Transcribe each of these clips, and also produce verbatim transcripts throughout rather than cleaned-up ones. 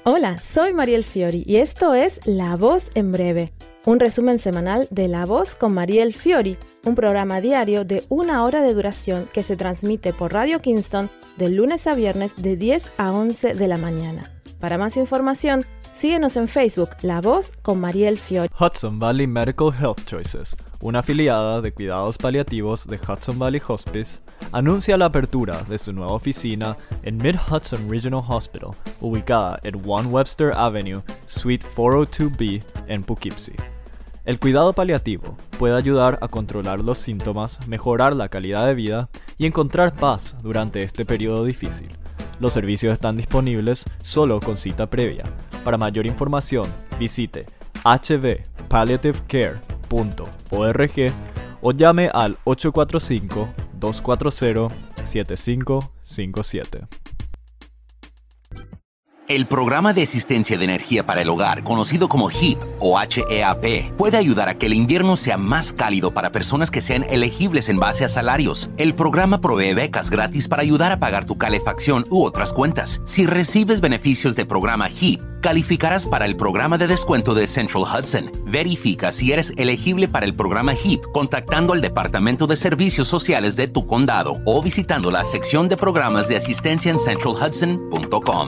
Hola, soy Mariel Fiori y esto es La Voz en Breve, un resumen semanal de La Voz con Mariel Fiori, un programa diario de una hora de duración que se transmite por Radio Kingston de lunes a viernes de diez a once de la mañana. Para más información, síguenos en Facebook, La Voz con Mariel Fiori. Hudson Valley Medical Health Choices, una afiliada de cuidados paliativos de Hudson Valley Hospice, anuncia la apertura de su nueva oficina en Mid-Hudson Regional Hospital, ubicada en One Webster Avenue, Suite cuatrocientos dos B en Poughkeepsie. El cuidado paliativo puede ayudar a controlar los síntomas, mejorar la calidad de vida y encontrar paz durante este periodo difícil. Los servicios están disponibles solo con cita previa. Para mayor información, visite h v palliative care punto org o llame al ocho cuatro cinco, dos cuatro cero, siete cinco cinco siete. El Programa de Asistencia de Energía para el Hogar, conocido como HEAP o H E A P, puede ayudar a que el invierno sea más cálido para personas que sean elegibles en base a salarios. El programa provee becas gratis para ayudar a pagar tu calefacción u otras cuentas. Si recibes beneficios del programa HEAP, calificarás para el programa de descuento de Central Hudson. Verifica si eres elegible para el programa HEAP contactando al Departamento de Servicios Sociales de tu condado o visitando la sección de programas de asistencia en central hudson punto com.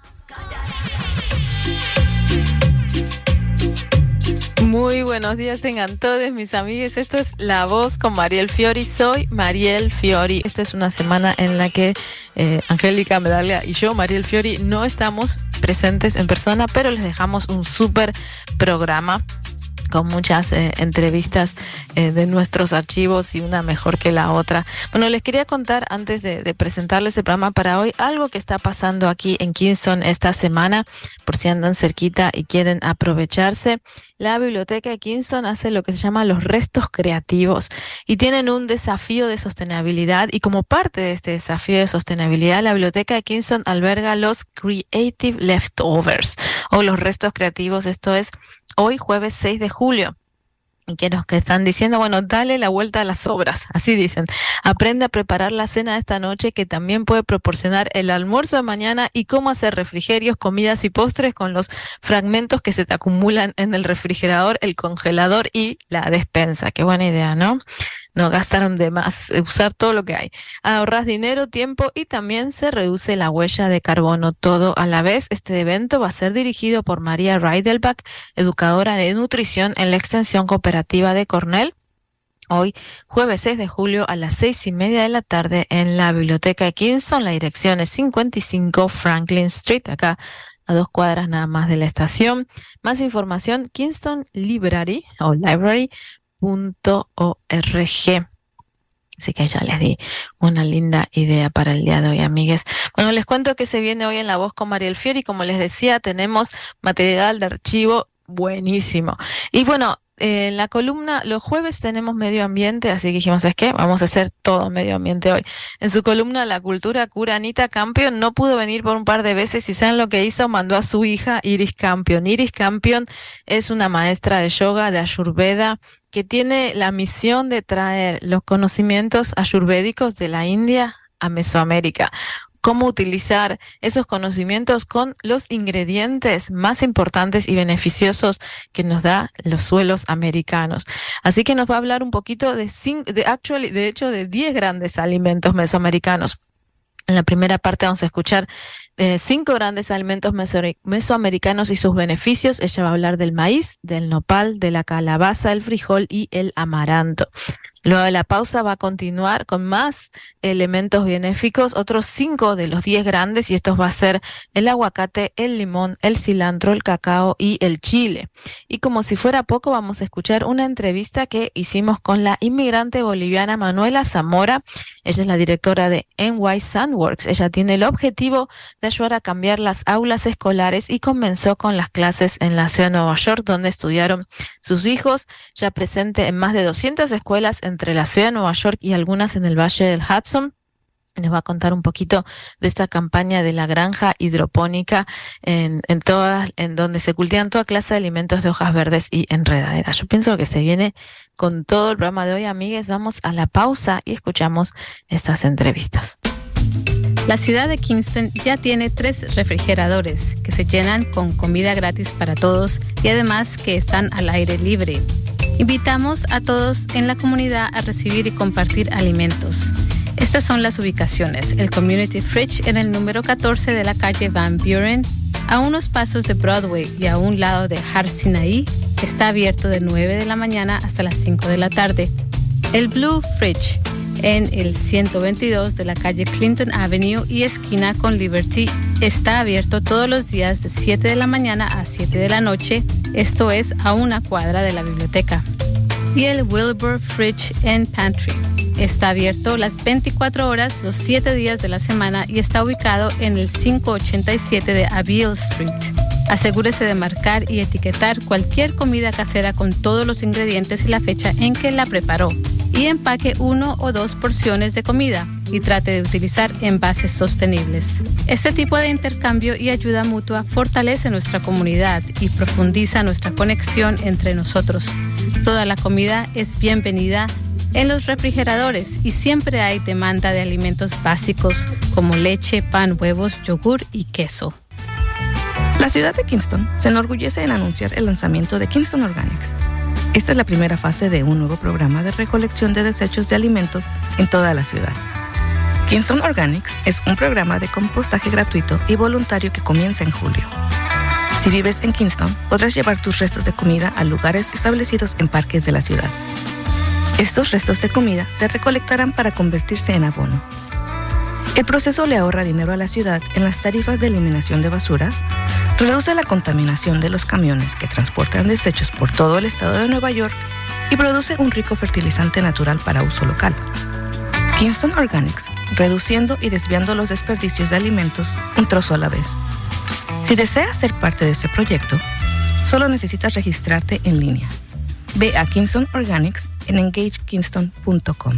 Muy buenos días tengan todos mis amigos. Esto es La Voz con Mariel Fiori. Soy Mariel Fiori. Esta es una semana en la que eh, Angélica Medaglia y yo, Mariel Fiori, no estamos presentes en persona, pero les dejamos un súper programa con muchas eh, entrevistas eh, de nuestros archivos y una mejor que la otra. Bueno, les quería contar antes de, de presentarles el programa para hoy algo que está pasando aquí en Kingston esta semana, por si andan cerquita y quieren aprovecharse. La biblioteca de Kingston hace lo que se llama los restos creativos y tienen un desafío de sostenibilidad, y como parte de este desafío de sostenibilidad, la biblioteca de Kingston alberga los Creative Leftovers o los restos creativos. Esto es hoy jueves seis de julio. Y que los que están diciendo, bueno, dale la vuelta a las obras, así dicen. Aprende a preparar la cena de esta noche, que también puede proporcionar el almuerzo de mañana, y cómo hacer refrigerios, comidas y postres con los fragmentos que se te acumulan en el refrigerador, el congelador y la despensa. Qué buena idea, ¿no? No gastaron de más, usar todo lo que hay. Ahorras dinero, tiempo y también se reduce la huella de carbono, todo a la vez. Este evento va a ser dirigido por María Reidelbach, educadora de nutrición en la extensión cooperativa de Cornell. Hoy, jueves seis de julio, a las seis y media de la tarde en la biblioteca de Kingston. La dirección es cincuenta y cinco Franklin Street, acá a dos cuadras nada más de la estación. Más información, Kingston Library o Library. Punto org. Así que ya les di una linda idea para el día de hoy, amigues. Bueno, les cuento que se viene hoy en La Voz con Mariel Fiori. Como les decía, tenemos material de archivo buenísimo. Y bueno, eh, en la columna, los jueves tenemos medio ambiente, así que dijimos, ¿sabes qué? Vamos a hacer todo medio ambiente hoy. En su columna La Cultura Cura, Anita Campion no pudo venir por un par de veces, y ¿saben lo que hizo? Mandó a su hija Iris Campion. Iris Campion es una maestra de yoga, de Ayurveda, que tiene la misión de traer los conocimientos ayurvédicos de la India a Mesoamérica. Cómo utilizar esos conocimientos con los ingredientes más importantes y beneficiosos que nos da los suelos americanos. Así que nos va a hablar un poquito de, cinco, de, actually, de hecho, de diez grandes alimentos mesoamericanos. En la primera parte vamos a escuchar eh, cinco grandes alimentos meso mesoamericanos y sus beneficios. Ella va a hablar del maíz, del nopal, de la calabaza, el frijol y el amaranto. Luego de la pausa va a continuar con más elementos benéficos, otros cinco de los diez grandes, y estos va a ser el aguacate, el limón, el cilantro, el cacao y el chile. Y como si fuera poco, vamos a escuchar una entrevista que hicimos con la inmigrante boliviana Manuela Zamora. Ella es la directora de N Y Sunworks. Ella tiene el objetivo de ayudar a cambiar las aulas escolares y comenzó con las clases en la ciudad de Nueva York, donde estudiaron sus hijos, ya presente en más de doscientas escuelas entre la ciudad de Nueva York y algunas en el Valle del Hudson. Nos va a contar un poquito de esta campaña de la granja hidropónica en, en todas, en donde se cultivan toda clase de alimentos de hojas verdes y enredaderas. Yo pienso que se viene con todo el programa de hoy, amigues. Vamos a la pausa y escuchamos estas entrevistas. La ciudad de Kingston ya tiene tres refrigeradores que se llenan con comida gratis para todos y además que están al aire libre. Invitamos a todos en la comunidad a recibir y compartir alimentos. Estas son las ubicaciones. El Community Fridge en el número catorce de la calle Van Buren, a unos pasos de Broadway y a un lado de Har Sinai, está abierto de nueve de la mañana hasta las cinco de la tarde. El Blue Fridge en el ciento veintidós de la calle Clinton Avenue y esquina con Liberty está abierto todos los días de siete de la mañana a siete de la noche, esto es a una cuadra de la biblioteca. Y el Wilbur Fridge and Pantry está abierto las veinticuatro horas los siete días de la semana y está ubicado en el quinientos ochenta y siete de Abiel Street. Asegúrese de marcar y etiquetar cualquier comida casera con todos los ingredientes y la fecha en que la preparó. Y empaque uno o dos porciones de comida y trate de utilizar envases sostenibles. Este tipo de intercambio y ayuda mutua fortalece nuestra comunidad y profundiza nuestra conexión entre nosotros. Toda la comida es bienvenida en los refrigeradores y siempre hay demanda de alimentos básicos como leche, pan, huevos, yogur y queso. La ciudad de Kingston se enorgullece en anunciar el lanzamiento de Kingston Organics. Esta es la primera fase de un nuevo programa de recolección de desechos de alimentos en toda la ciudad. Kingston Organics es un programa de compostaje gratuito y voluntario que comienza en julio. Si vives en Kingston, podrás llevar tus restos de comida a lugares establecidos en parques de la ciudad. Estos restos de comida se recolectarán para convertirse en abono. El proceso le ahorra dinero a la ciudad en las tarifas de eliminación de basura, reduce la contaminación de los camiones que transportan desechos por todo el estado de Nueva York y produce un rico fertilizante natural para uso local. Kingston Organics, reduciendo y desviando los desperdicios de alimentos un trozo a la vez. Si deseas ser parte de este proyecto, solo necesitas registrarte en línea. Ve a Kingston Organics en engage kingston punto com.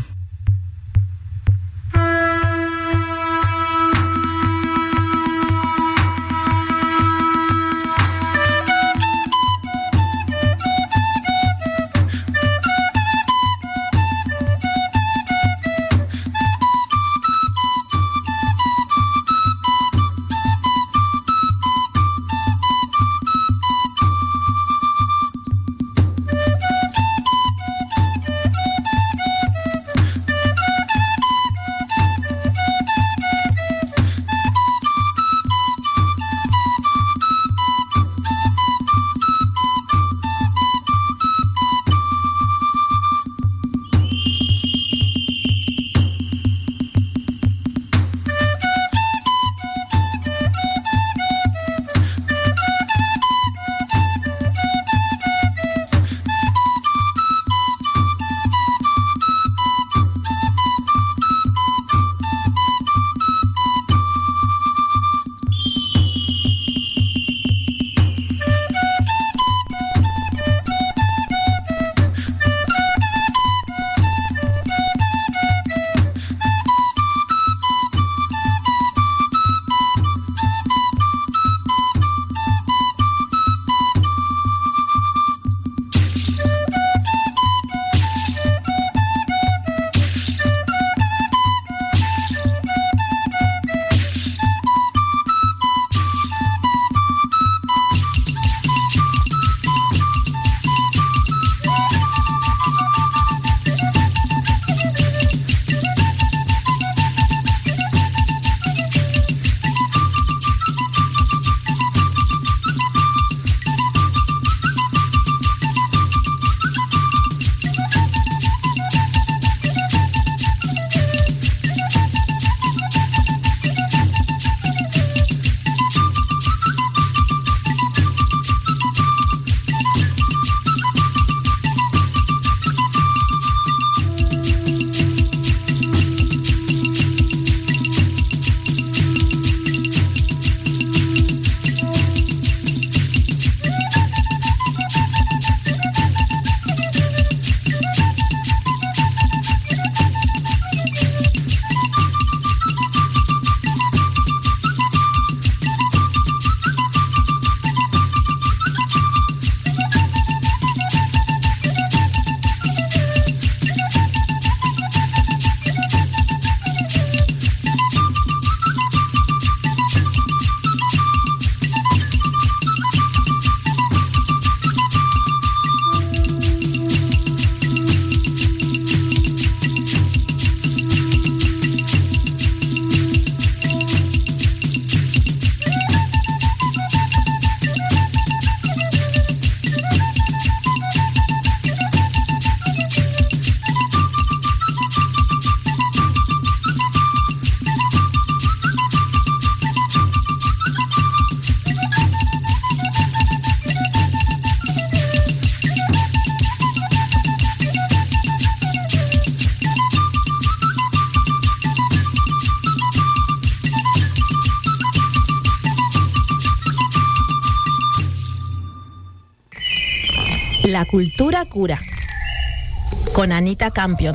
La cultura cura, con Anita Campion.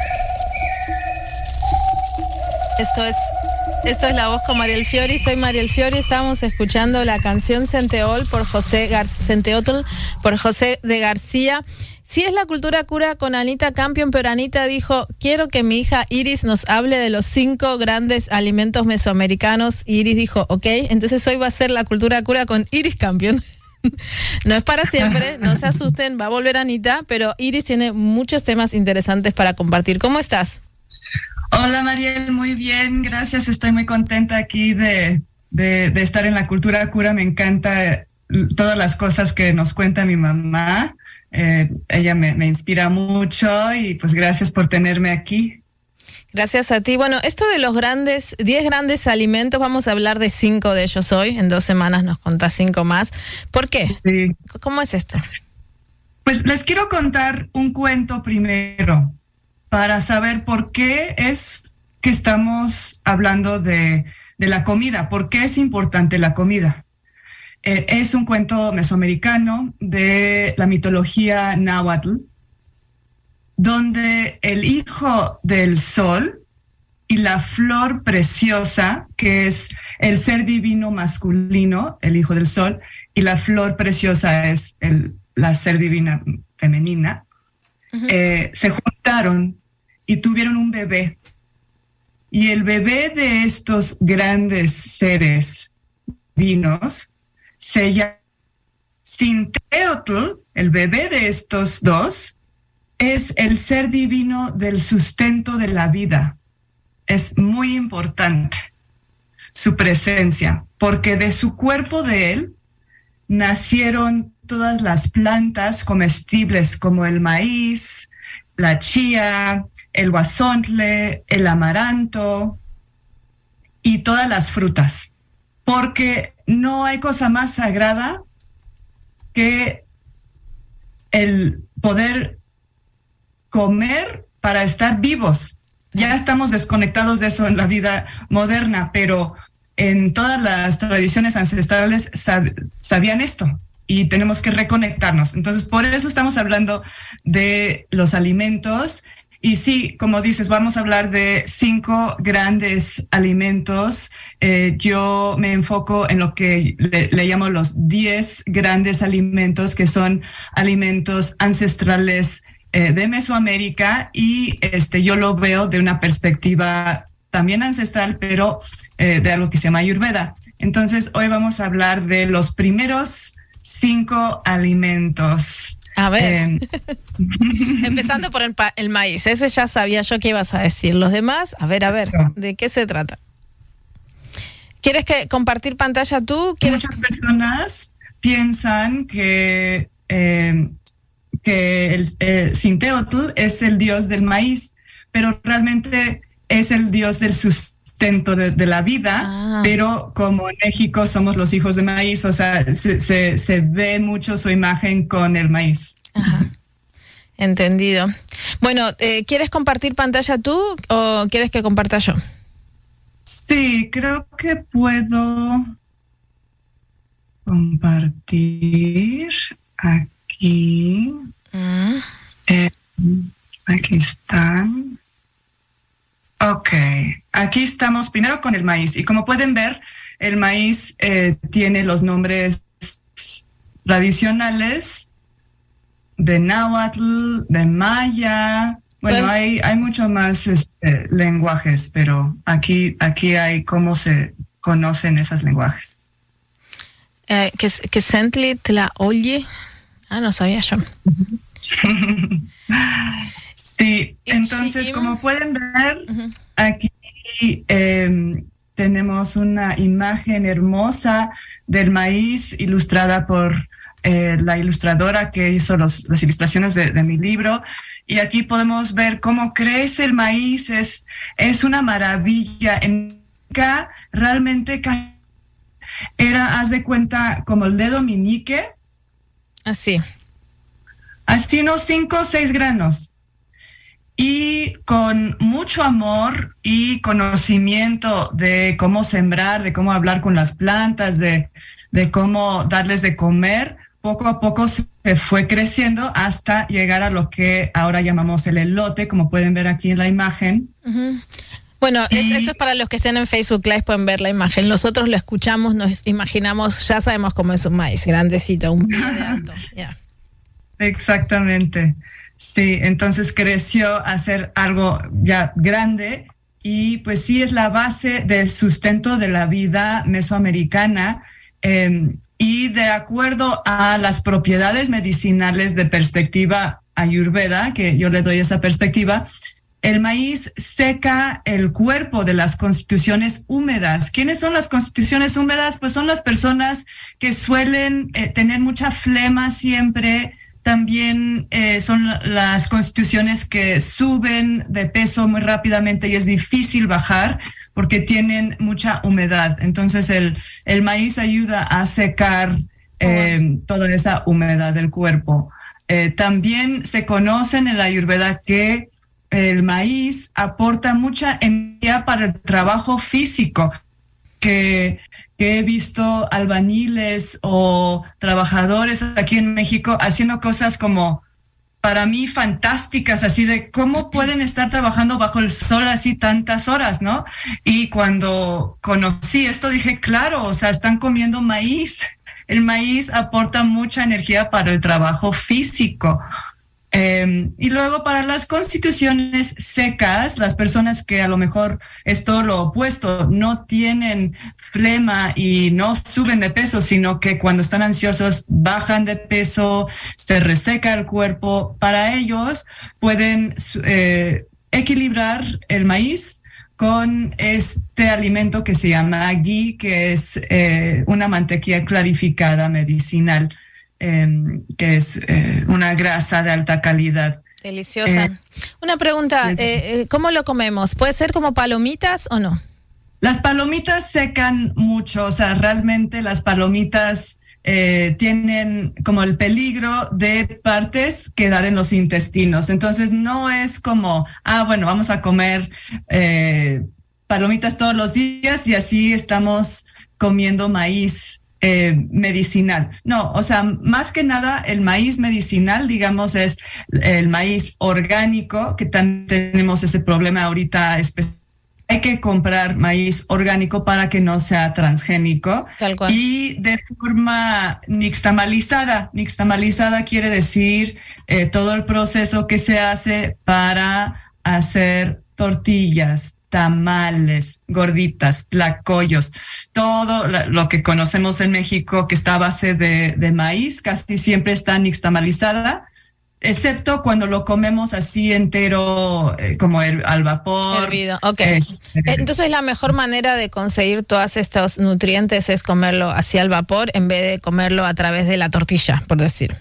Esto es, esto es La Voz con Mariel Fiori. Soy Mariel Fiori. Estamos escuchando la canción Centeol por José Gar- Centeotl por José de García. Sí, es La cultura cura con Anita Campion, pero Anita dijo, quiero que mi hija Iris nos hable de los cinco grandes alimentos mesoamericanos. Y Iris dijo, ok, entonces hoy va a ser La cultura cura con Iris Campion. No es para siempre, no se asusten, va a volver Anita, pero Iris tiene muchos temas interesantes para compartir. ¿Cómo estás? Hola Mariel, muy bien, gracias, estoy muy contenta aquí de, de, de estar en La cultura cura. Me encanta todas las cosas que nos cuenta mi mamá. Eh, ella me, me inspira mucho y pues gracias por tenerme aquí. Gracias a ti. Bueno, esto de los grandes, diez grandes alimentos, vamos a hablar de cinco de ellos hoy. En dos semanas nos contás cinco más. ¿Por qué? Sí. ¿Cómo es esto? Pues les quiero contar un cuento primero para saber por qué es que estamos hablando de, de la comida, por qué es importante la comida. Eh, es un cuento mesoamericano de la mitología náhuatl, donde el hijo del sol y la flor preciosa, que es el ser divino masculino, el hijo del sol, y la flor preciosa es el, la ser divina femenina, uh-huh. eh, se juntaron y tuvieron un bebé. Y el bebé de estos grandes seres divinos se llama Centeotl. El bebé de estos dos es el ser divino del sustento de la vida. Es muy importante su presencia, porque de su cuerpo de él nacieron todas las plantas comestibles como el maíz, la chía, el guasontle, el amaranto y todas las frutas, porque no hay cosa más sagrada que el poder comer para estar vivos. Ya estamos desconectados de eso en la vida moderna, pero en todas las tradiciones ancestrales sab- sabían esto y tenemos que reconectarnos. Entonces, por eso estamos hablando de los alimentos. Y sí, como dices, vamos a hablar de cinco grandes alimentos. Eh, yo me enfoco en lo que le, le llamo los diez grandes alimentos, que son alimentos ancestrales eh, de Mesoamérica, y este, yo lo veo de una perspectiva también ancestral, pero eh, de algo que se llama Ayurveda. Entonces, hoy vamos a hablar de los primeros cinco alimentos. A ver, eh. empezando por el, pa- el maíz, ese ya sabía yo que ibas a decir. Los demás, a ver, a ver, ¿de qué se trata? ¿Quieres que compartir pantalla tú? ¿Quieres? Muchas personas piensan que, eh, que el eh, Centeotl es el dios del maíz, pero realmente es el dios del sustento de, de la vida, ah. Pero como en México somos los hijos de maíz, o sea, se, se, se ve mucho su imagen con el maíz. Ajá. Entendido. Bueno, eh, ¿quieres compartir pantalla tú o quieres que comparta yo? Sí, creo que puedo compartir aquí. Mm. Eh, aquí están. Ok, aquí estamos primero con el maíz. Y como pueden ver, el maíz eh, tiene los nombres tradicionales de náhuatl, de maya. Bueno, pues, hay, hay mucho más este, lenguajes, pero aquí, aquí hay cómo se conocen esos lenguajes. Eh, que que Sentli te la oye. Ah, no sabía yo. Sí, entonces como pueden ver, uh-huh. aquí eh, tenemos una imagen hermosa del maíz ilustrada por eh, la ilustradora que hizo los, las ilustraciones de, de mi libro. Y aquí podemos ver cómo crece el maíz, es, es una maravilla. En acá realmente era, haz de cuenta, como el dedo meñique. Así. Así, unos cinco o seis granos. Y con mucho amor y conocimiento de cómo sembrar, de cómo hablar con las plantas, de, de cómo darles de comer, poco a poco se fue creciendo hasta llegar a lo que ahora llamamos el elote, como pueden ver aquí en la imagen. Uh-huh. Bueno, y, es, esto es para los que estén en Facebook Live, pueden ver la imagen. Nosotros lo escuchamos, nos imaginamos, ya sabemos cómo es un maíz, grandecito, un pie de alto. Yeah. Exactamente. Sí, entonces creció a ser algo ya grande y pues sí es la base del sustento de la vida mesoamericana. Eh, y de acuerdo a las propiedades medicinales de perspectiva ayurveda, que yo le doy esa perspectiva, el maíz seca el cuerpo de las constituciones húmedas. ¿Quiénes son las constituciones húmedas? Pues son las personas que suelen eh, tener mucha flema siempre. También eh, son las constituciones que suben de peso muy rápidamente y es difícil bajar porque tienen mucha humedad. Entonces el, el maíz ayuda a secar eh, oh, wow. toda esa humedad del cuerpo. Eh, también se conoce en la Ayurveda que el maíz aporta mucha energía para el trabajo físico, que, que he visto albañiles o trabajadores aquí en México haciendo cosas como, para mí, fantásticas, así de cómo pueden estar trabajando bajo el sol así tantas horas, ¿no? Y cuando conocí esto dije, claro, o sea, están comiendo maíz. El maíz aporta mucha energía para el trabajo físico. Eh, y luego para las constituciones secas, las personas que a lo mejor es todo lo opuesto, no tienen flema y no suben de peso, sino que cuando están ansiosos bajan de peso, se reseca el cuerpo. Para ellos pueden eh, equilibrar el maíz con este alimento que se llama ghee, que es eh, una mantequilla clarificada medicinal. Eh, que es eh, una grasa de alta calidad. Deliciosa. Eh, una pregunta, eh, ¿cómo lo comemos? ¿Puede ser como palomitas o no? Las palomitas secan mucho, o sea, realmente las palomitas eh, tienen como el peligro de partes quedar en los intestinos. Entonces no es como, ah, bueno, vamos a comer eh, palomitas todos los días y así estamos comiendo maíz Eh, medicinal. No, o sea, más que nada el maíz medicinal, digamos, es el maíz orgánico, que también tenemos ese problema ahorita específico. Hay que comprar maíz orgánico para que no sea transgénico. Tal cual. Y de forma nixtamalizada. Nixtamalizada quiere decir eh, todo el proceso que se hace para hacer tortillas, tamales, gorditas, tlacoyos, todo lo que conocemos en México que está a base de, de maíz, casi siempre está nixtamalizada, excepto cuando lo comemos así entero, eh, como el, al vapor. Hervido, ok. Este, Entonces la mejor manera de conseguir todos estos nutrientes es comerlo así al vapor en vez de comerlo a través de la tortilla, por decir.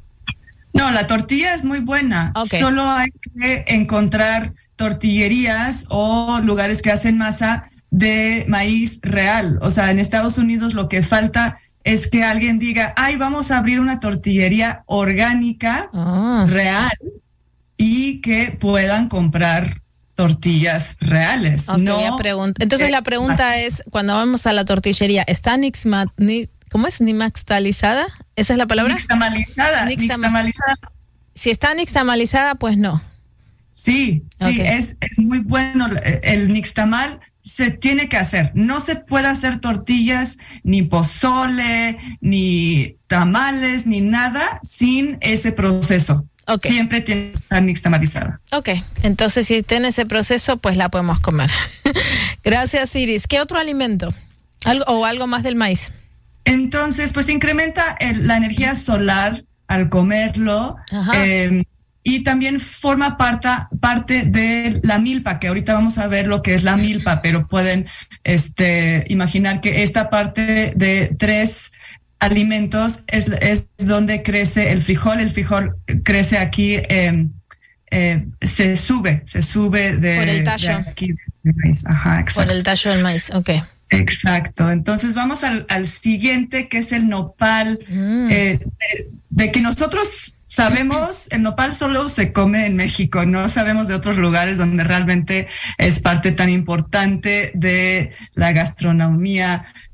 No, la tortilla es muy buena, okay. Solo hay que encontrar tortillerías o lugares que hacen masa de maíz real. O sea, en Estados Unidos lo que falta es que alguien diga, ay, vamos a abrir una tortillería orgánica, oh. real, y que puedan comprar tortillas reales. Okay, no, pregunta. Entonces eh, la pregunta es, cuando vamos a la tortillería, ¿está nixma, ni, ¿cómo es? ¿Nixtamalizada? ¿Esa es la palabra? Nixtamalizada. Nixtamalizada. Si está nixtamalizada, pues no. Sí, sí, okay. es, es muy bueno. El nixtamal se tiene que hacer. No se puede hacer tortillas, ni pozole, ni tamales, ni nada sin ese proceso. Okay. Siempre tiene que estar nixtamalizada. Ok, entonces si tiene ese proceso, pues la podemos comer. Gracias, Iris. ¿Qué otro alimento? ¿Algo, o algo más del maíz? Entonces, pues incrementa el, la energía solar al comerlo. Ajá. Eh, Y también forma parte, parte de la milpa, que ahorita vamos a ver lo que es la milpa, pero pueden este, imaginar que esta parte de tres alimentos es, es donde crece el frijol. El frijol crece aquí, eh, eh, se sube, se sube de, por el tallo. De aquí, del maíz. Ajá, exacto. Por el tallo del maíz, ok. Exacto. Entonces vamos al, al siguiente, que es el nopal, mm. eh, de, de que nosotros sabemos, el nopal solo se come en México, no sabemos de otros lugares donde realmente es parte tan importante de la gastronomía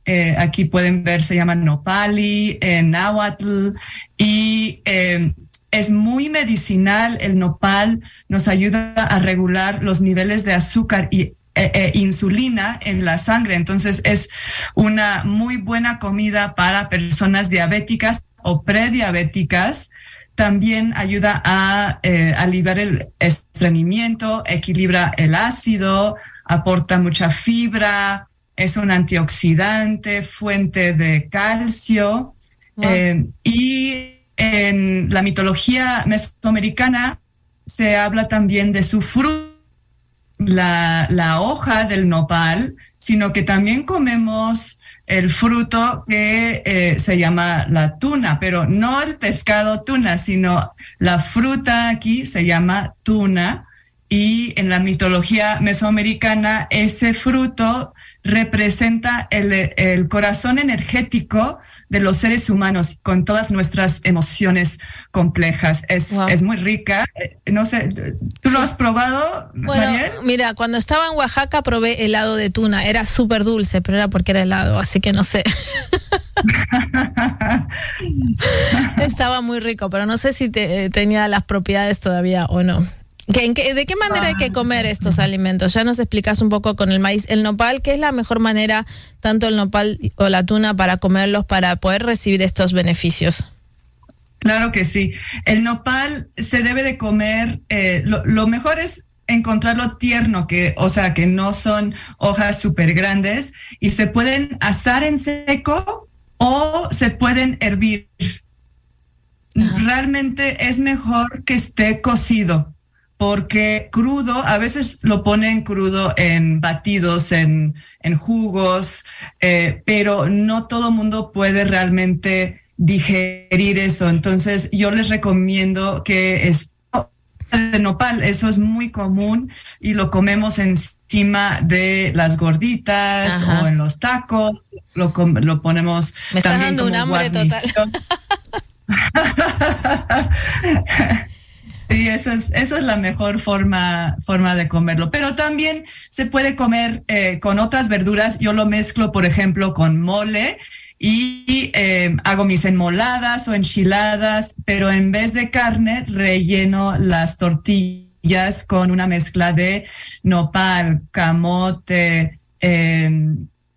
eh, aquí pueden ver, se llama nopali, en náhuatl, y eh, es muy medicinal. El nopal nos ayuda a regular los niveles de azúcar y eh, eh, insulina en la sangre. Entonces es una muy buena comida para personas diabéticas o prediabéticas. También ayuda a eh, aliviar el estreñimiento, equilibra el ácido, aporta mucha fibra, es un antioxidante, fuente de calcio. Wow. Eh, y en la mitología mesoamericana se habla también de su fruto, la, la hoja del nopal, sino que también comemos el fruto que eh, se llama la tuna, pero no el pescado tuna, sino la fruta aquí se llama tuna, y en la mitología mesoamericana ese fruto representa el, el corazón energético de los seres humanos con todas nuestras emociones complejas. Es, wow. es muy rica. No sé, ¿tú sí. lo has probado, bueno, Mariel? Mira, cuando estaba en Oaxaca probé helado de tuna. Era súper dulce, pero era porque era helado, así que no sé. Estaba muy rico, pero no sé si te, tenía las propiedades todavía o no. ¿En qué, ¿De qué manera hay que comer estos alimentos? Ya nos explicas un poco con el maíz. El nopal, ¿qué es la mejor manera, tanto el nopal o la tuna, para comerlos, para poder recibir estos beneficios? Claro que sí. El nopal se debe de comer, eh, lo, lo mejor es encontrarlo tierno, que, o sea, que no son hojas súper grandes, y se pueden asar en seco o se pueden hervir. Ajá. Realmente es mejor que esté cocido, porque crudo, a veces lo ponen crudo en batidos, en, en jugos, eh, pero no todo mundo puede realmente digerir eso. Entonces yo les recomiendo que es de nopal, eso es muy común y lo comemos encima de las gorditas. Ajá. O en los tacos, lo, lo ponemos. Me está también dando como un hambre guarnición. Total. Sí, esa es, esa es la mejor forma, forma de comerlo. Pero también se puede comer eh, con otras verduras. Yo lo mezclo, por ejemplo, con mole y eh, hago mis enmoladas o enchiladas, pero en vez de carne relleno las tortillas con una mezcla de nopal, camote, eh,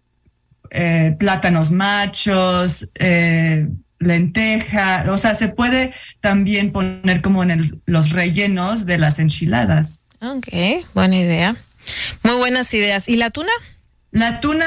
eh, plátanos machos, eh, lenteja, o sea, se puede también poner como en el, los rellenos de las enchiladas. Ok, buena idea. Muy buenas ideas. ¿Y la tuna? La tuna,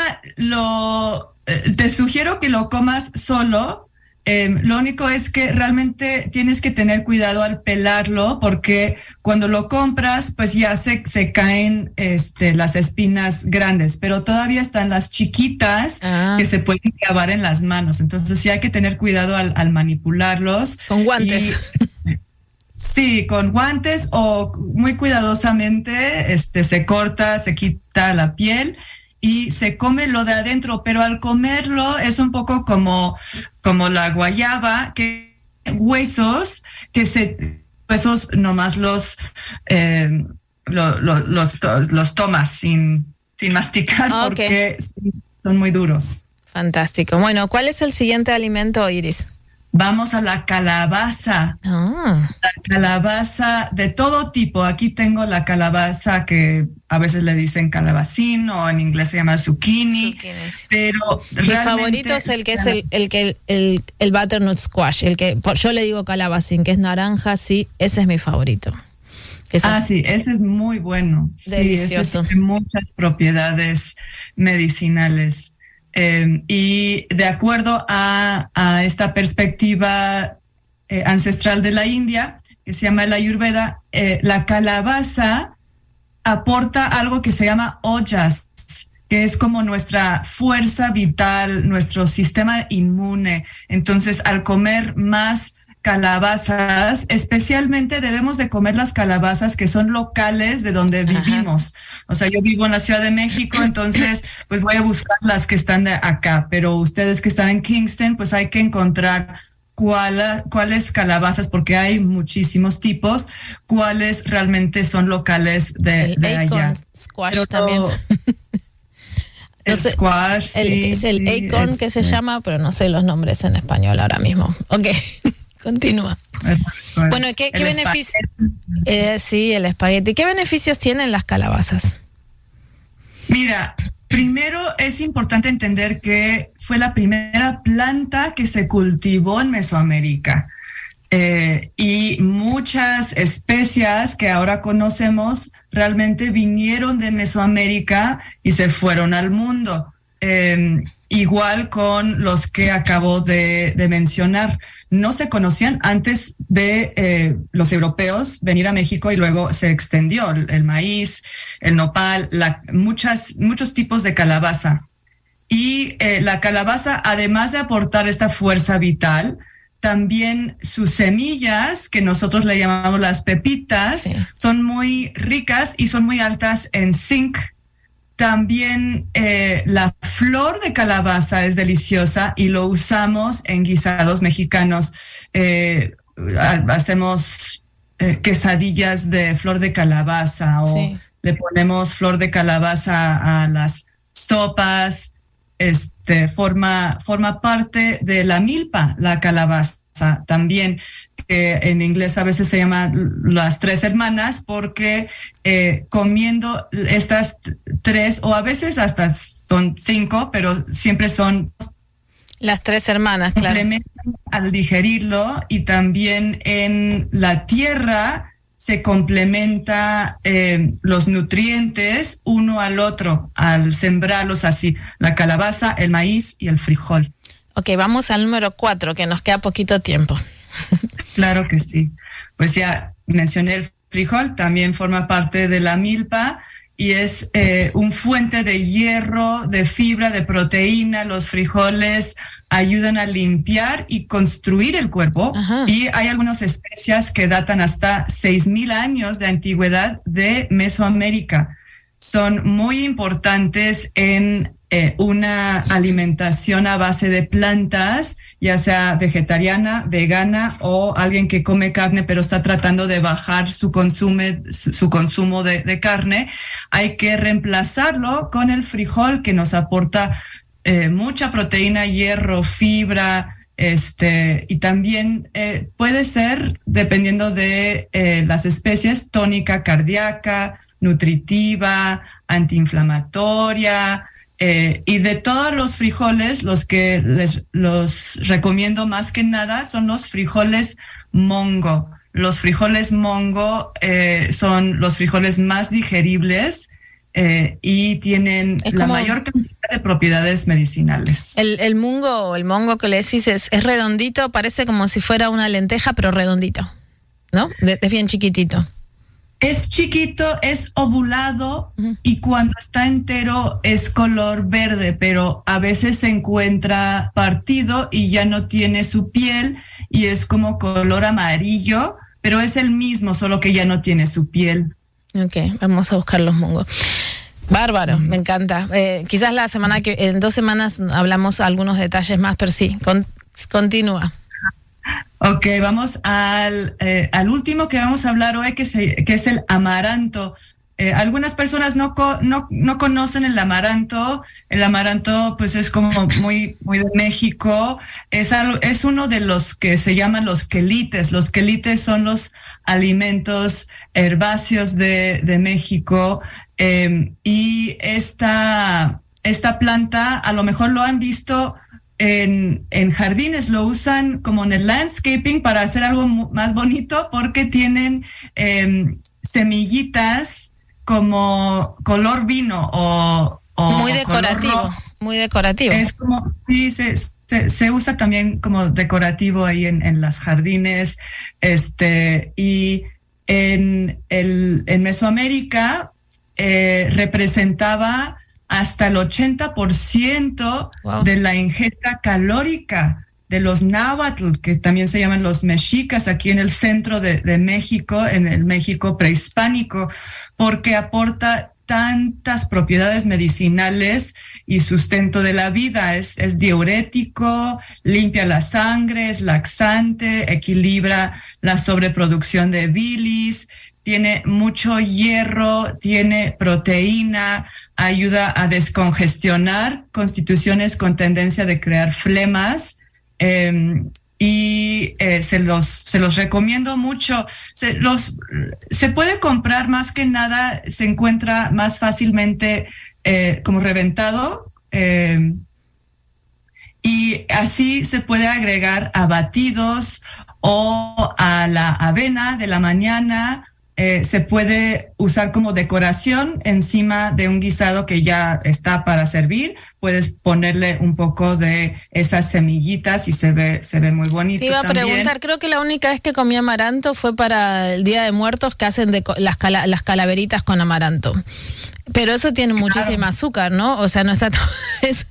lo eh, te sugiero que lo comas solo. Eh, lo único es que realmente tienes que tener cuidado al pelarlo, porque cuando lo compras, pues ya se, se caen este, las espinas grandes, pero todavía están las chiquitas ah. que se pueden clavar en las manos. Entonces sí hay que tener cuidado al, al manipularlos. Con guantes. Y, sí, con guantes, o muy cuidadosamente este, se corta, se quita la piel y se come lo de adentro, pero al comerlo es un poco como, como la guayaba, que huesos, que se, huesos nomás los, eh, lo, lo, los, los tomas sin, sin masticar, okay. porque son muy duros. Fantástico. Bueno, ¿cuál es el siguiente alimento, Iris? Vamos a la calabaza. Ah. La calabaza de todo tipo. Aquí tengo la calabaza que a veces le dicen calabacín, o en inglés se llama zucchini. zucchini sí. Pero mi favorito es el que es el, el que el, el butternut squash, el que yo le digo calabacín, que es naranja, sí, ese es mi favorito. Ese ah, es sí, ese es muy bueno. Delicioso. Sí, ese tiene muchas propiedades medicinales. Eh, y de acuerdo a, a esta perspectiva eh, ancestral de la India, que se llama la Ayurveda, eh, la calabaza aporta algo que se llama ojas, que es como nuestra fuerza vital, nuestro sistema inmune. Entonces, al comer más calabazas, especialmente debemos de comer las calabazas que son locales de donde vivimos. Ajá. O sea, yo vivo en la Ciudad de México, entonces pues voy a buscar las que están de acá, pero ustedes que están en Kingston, pues hay que encontrar cuál, cuáles calabazas, porque hay muchísimos tipos, cuáles realmente son locales de, el de acorn allá. Squash pero también. el no sé, squash, el, sí, es el sí, acorn es, que se eh, llama, pero no sé los nombres en español ahora mismo. Ok, continúa. Bueno, Bueno, ¿qué, qué el beneficios? Eh, sí, el espagueti. ¿Qué beneficios tienen las calabazas? Mira, primero es importante entender que fue la primera planta que se cultivó en Mesoamérica. Eh, y muchas especias que ahora conocemos realmente vinieron de Mesoamérica y se fueron al mundo. Eh, igual con los que acabo de, de mencionar. No se conocían antes de eh, los europeos venir a México y luego se extendió el, el maíz, el nopal, la, muchas, muchos tipos de calabaza. Y eh, la calabaza, además de aportar esta fuerza vital, también sus semillas, que nosotros le llamamos las pepitas, sí, son muy ricas y son muy altas en zinc. También eh, la flor de calabaza es deliciosa y lo usamos en guisados mexicanos. Eh, hacemos eh, quesadillas de flor de calabaza o sí, le ponemos flor de calabaza a las sopas. Este, forma, forma parte de la milpa, la calabaza también, que en inglés a veces se llama las tres hermanas, porque eh, comiendo estas tres, o a veces hasta son cinco, pero siempre son las tres hermanas, claro, al digerirlo, y también en la tierra se complementa eh, los nutrientes uno al otro al sembrarlos así, la calabaza, el maíz y el frijol. Ok, vamos al número cuatro, que nos queda poquito tiempo. Claro que sí. Pues ya mencioné el frijol, también forma parte de la milpa y es eh, un fuente de hierro, de fibra, de proteína. Los frijoles ayudan a limpiar y construir el cuerpo. Ajá. Y hay algunas especias que datan hasta seis mil años de antigüedad de Mesoamérica. Son muy importantes en eh, una alimentación a base de plantas, ya sea vegetariana, vegana o alguien que come carne pero está tratando de bajar su consumo, su consumo de, de carne. Hay que reemplazarlo con el frijol, que nos aporta eh, mucha proteína, hierro, fibra, este, y también eh, puede ser, dependiendo de eh, las especies, tónica cardíaca, nutritiva, antiinflamatoria. Eh, y de todos los frijoles, los que les los recomiendo más que nada son los frijoles mongo. Los frijoles mongo eh, son los frijoles más digeribles eh, y tienen es la mayor cantidad de propiedades medicinales. El, el mungo o el mongo que le decís es, es redondito, parece como si fuera una lenteja, pero redondito, ¿no? De, es bien chiquitito. Es chiquito, es ovulado uh-huh. y cuando está entero es color verde, pero a veces se encuentra partido y ya no tiene su piel y es como color amarillo, pero es el mismo, solo que ya no tiene su piel. Ok, vamos a buscar los mongos. Bárbaro, me encanta. Eh, quizás la semana que en dos semanas hablamos algunos detalles más, pero sí, con, continúa. Ok, vamos al, eh, al último que vamos a hablar hoy, que, se, que es el amaranto. Eh, algunas personas no, co, no, no conocen el amaranto. El amaranto pues es como muy, muy de México. Es, algo, es uno de los que se llaman los quelites. Los quelites son los alimentos herbáceos de, de México. Eh, y esta, esta planta a lo mejor lo han visto En, en jardines, lo usan como en el landscaping para hacer algo más bonito, porque tienen eh, semillitas como color vino o, o muy decorativo, muy decorativo. Es como, sí, se, se, se usa también como decorativo ahí en, en los jardines, este, y en, el, en Mesoamérica eh, representaba hasta el ochenta por ciento wow. de la ingesta calórica de los náhuatl, que también se llaman los mexicas, aquí en el centro de, de México, en el México prehispánico, porque aporta tantas propiedades medicinales y sustento de la vida. Es, es diurético, limpia la sangre, es laxante, equilibra la sobreproducción de bilis tiene mucho hierro, tiene proteína, ayuda a descongestionar constituciones con tendencia de crear flemas. Eh, y eh, se los se los recomiendo mucho. Se, los, se puede comprar más que nada, se encuentra más fácilmente eh, como reventado, eh, y así se puede agregar a batidos o a la avena de la mañana. Eh, se puede usar como decoración encima de un guisado que ya está para servir. Puedes ponerle un poco de esas semillitas y se ve se ve muy bonito. Te iba a también. preguntar, creo que la única vez que comí amaranto fue para el Día de Muertos, que hacen de las, cala, las calaveritas con amaranto. Pero eso tiene claro. muchísima azúcar, ¿no? O sea, no está todo... es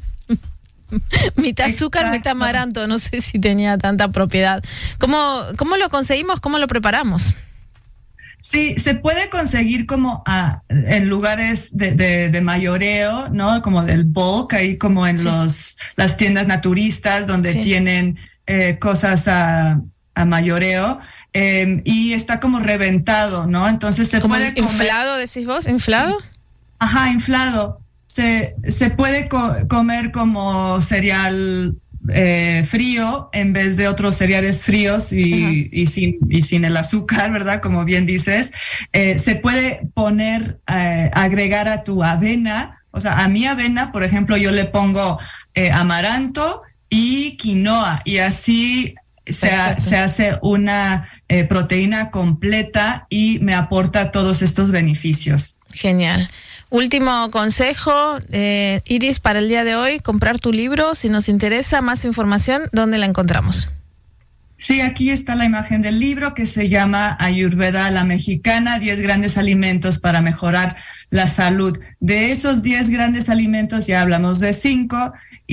mitad azúcar, mitad amaranto. No sé si tenía tanta propiedad. ¿Cómo, cómo lo conseguimos? ¿Cómo lo preparamos? Sí, se puede conseguir como ah, en lugares de, de, de mayoreo, ¿no? Como del bulk, ahí como en sí. los las tiendas naturistas donde sí. tienen eh, cosas a, a mayoreo, eh, y está como reventado, ¿no? Entonces se ¿Como puede comer... inflado, decís vos? ¿Inflado? Ajá, inflado. Se, se puede co- comer como cereal Eh, frío en vez de otros cereales fríos y, y, sin, y sin el azúcar, ¿verdad? Como bien dices. Eh, se puede poner, eh, agregar a tu avena, o sea, a mi avena, por ejemplo, yo le pongo eh, amaranto y quinoa, y así se, ha, se hace una eh, proteína completa y me aporta todos estos beneficios. Genial. Último consejo, eh, Iris, para el día de hoy, comprar tu libro. Si nos interesa más información, ¿dónde la encontramos? Sí, aquí está la imagen del libro que se llama Ayurveda a la Mexicana, diez grandes alimentos para mejorar la salud. De esos diez grandes alimentos ya hablamos de cinco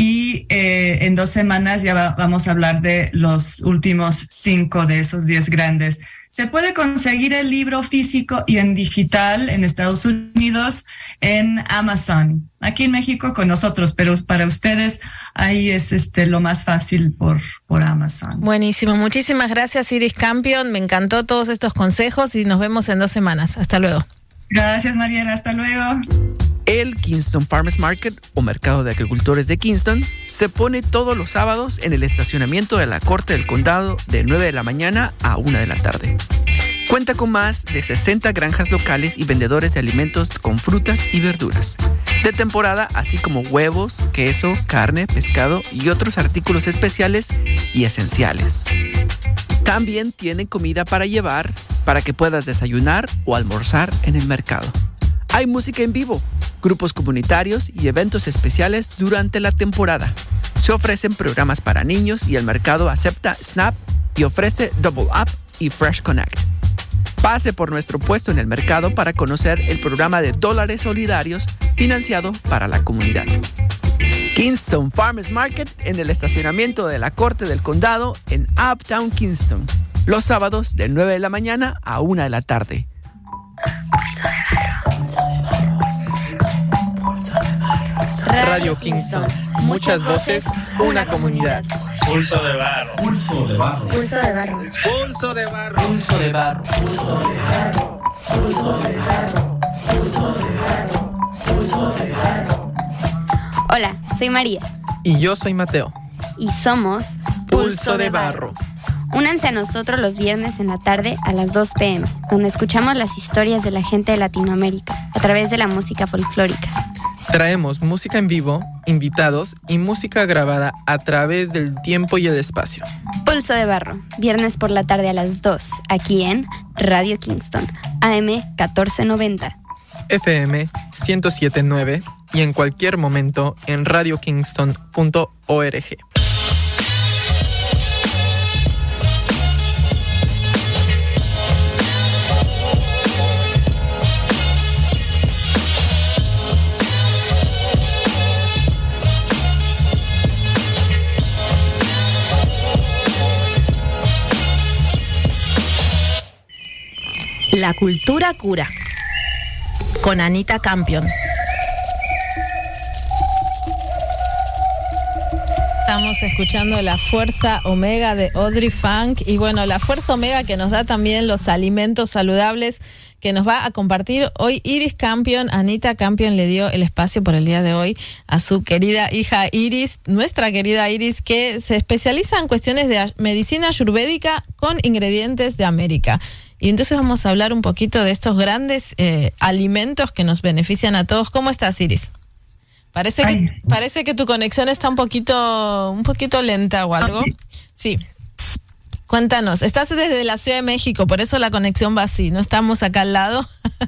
y eh, en dos semanas ya va, vamos a hablar de los últimos cinco de esos diez grandes. Se puede conseguir el libro físico y en digital en Estados Unidos en Amazon. Aquí en México con nosotros, pero para ustedes ahí es este lo más fácil por, por Amazon. Buenísimo. Muchísimas gracias, Iris Campion. Me encantó todos estos consejos y nos vemos en dos semanas. Hasta luego. Gracias, Mariela. Hasta luego. El Kingston Farmers Market, o Mercado de Agricultores de Kingston, se pone todos los sábados en el estacionamiento de la Corte del Condado de nueve de la mañana a una de la tarde. Cuenta con más de sesenta granjas locales y vendedores de alimentos con frutas y verduras de temporada, así como huevos, queso, carne, pescado y otros artículos especiales y esenciales. También tienen comida para llevar para que puedas desayunar o almorzar en el mercado. Hay música en vivo, grupos comunitarios y eventos especiales durante la temporada. Se ofrecen programas para niños y el mercado acepta SNAP y ofrece Double Up y Fresh Connect. Pase por nuestro puesto en el mercado para conocer el programa de dólares solidarios financiado para la comunidad. Kingston Farmers Market en el estacionamiento de la Corte del Condado en Uptown Kingston. Los sábados de nueve de la mañana a una de la tarde. Radio Kingston. Muchas voces, una comunidad. Pulso de barro. Pulso de barro. Pulso de barro. Pulso de barro. Pulso de barro. Pulso de barro. Pulso de barro. Pulso de barro. Pulso de barro. Hola, soy María. Y yo soy Mateo. Y somos Pulso de Barro. Únanse a nosotros los viernes en la tarde a las dos p.m., donde escuchamos las historias de la gente de Latinoamérica a través de la música folclórica. Traemos música en vivo, invitados y música grabada a través del tiempo y el espacio. Pulso de Barro, viernes por la tarde a las dos, aquí en Radio Kingston, A M catorce noventa. F M ciento siete punto nueve y en cualquier momento en radio kingston punto org. La cultura cura. Con Anita Campion. Estamos escuchando La Fuerza Omega de Audrey Funk. Y bueno, la Fuerza Omega que nos da también los alimentos saludables que nos va a compartir hoy Iris Campion. Anita Campion le dio el espacio por el día de hoy a su querida hija Iris, nuestra querida Iris, que se especializa en cuestiones de medicina ayurvédica con ingredientes de América. Y entonces vamos a hablar un poquito de estos grandes eh, alimentos que nos benefician a todos. ¿Cómo estás, Iris? Parece que, parece que tu conexión está un poquito, un poquito lenta o algo. Sí. Cuéntanos, estás desde la Ciudad de México, por eso la conexión va así, no estamos acá al lado.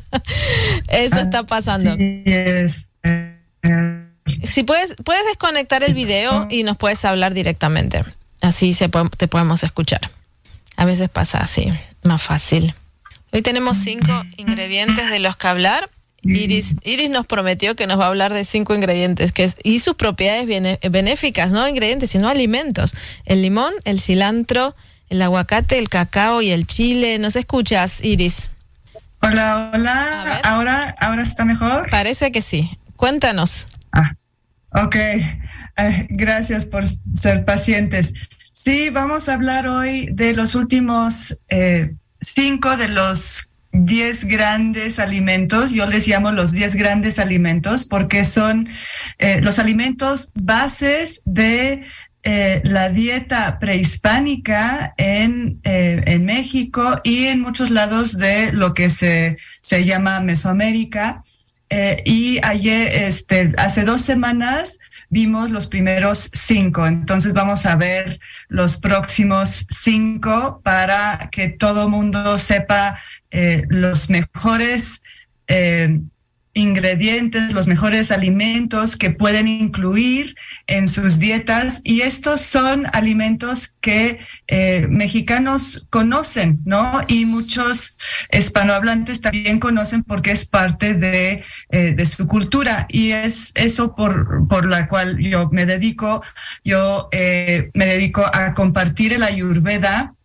Eso está pasando. Sí, es, eh, si puedes, puedes desconectar el video y nos puedes hablar directamente. Así se po- te podemos escuchar. A veces pasa así, más fácil. Hoy tenemos cinco ingredientes de los que hablar. Iris, Iris nos prometió que nos va a hablar de cinco ingredientes que es, y sus propiedades bene, benéficas, no ingredientes, sino alimentos. El limón, el cilantro, el aguacate, el cacao y el chile. ¿Nos escuchas, Iris? Hola, hola. ¿Ahora, ahora está mejor? Parece que sí. Cuéntanos. Ah, ok. Eh, gracias por ser pacientes. Sí, vamos a hablar hoy de los últimos eh, cinco de los diez grandes alimentos. Yo les llamo los diez grandes alimentos porque son eh, los alimentos bases de Eh, la dieta prehispánica en, eh, en México y en muchos lados de lo que se, se llama Mesoamérica. Eh, y ayer, este, hace dos semanas vimos los primeros cinco. Entonces vamos a ver los próximos cinco para que todo mundo sepa eh, los mejores eh, ingredientes, los mejores alimentos que pueden incluir en sus dietas, y estos son alimentos que eh, mexicanos conocen, ¿no? Y muchos hispanohablantes también conocen porque es parte de, eh, de su cultura, y es eso por, por la cual yo me dedico. Yo eh, me dedico a compartir el Ayurveda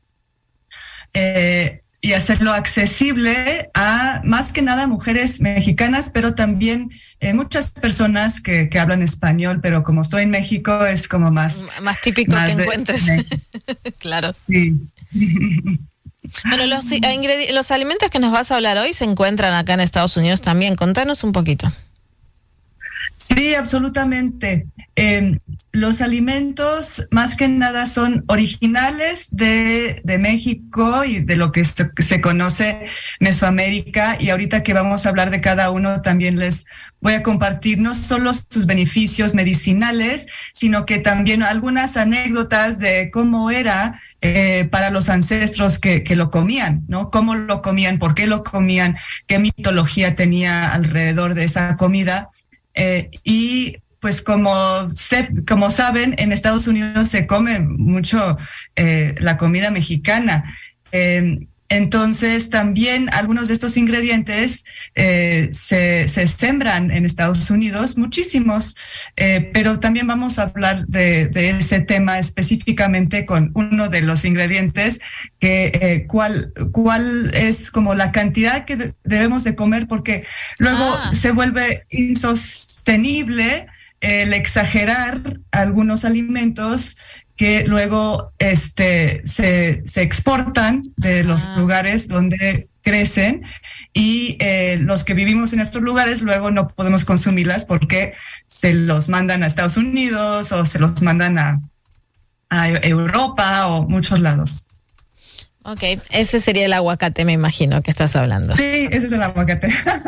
eh, y hacerlo accesible a más que nada mujeres mexicanas, pero también eh, muchas personas que, que hablan español, pero como estoy en México es como más... Más típico más que de, encuentres. De, claro. Sí. Bueno, los, ingredi- los alimentos que nos vas a hablar hoy se encuentran acá en Estados Unidos también. Contanos un poquito. Sí, absolutamente. Eh, los alimentos más que nada son originales de, de México y de lo que se, se conoce Mesoamérica, y ahorita que vamos a hablar de cada uno también les voy a compartir no solo sus beneficios medicinales, sino que también algunas anécdotas de cómo era eh, para los ancestros que, que lo comían, ¿no? Cómo lo comían, por qué lo comían, qué mitología tenía alrededor de esa comida. Eh, y pues como, se, como saben, en Estados Unidos se come mucho eh, la comida mexicana. Eh, entonces también algunos de estos ingredientes eh, se, se sembran en Estados Unidos, muchísimos, eh, pero también vamos a hablar de, de ese tema específicamente con uno de los ingredientes, que eh, cuál, cuál es como la cantidad que de, debemos de comer, porque luego ah. se vuelve insostenible el exagerar algunos alimentos que luego este, se, se exportan de los ah. lugares donde crecen, y eh, los que vivimos en estos lugares luego no podemos consumirlas porque se los mandan a Estados Unidos o se los mandan a, a Europa o muchos lados. Ok, ese sería el aguacate, me imagino que estás hablando. Sí, ese es el aguacate.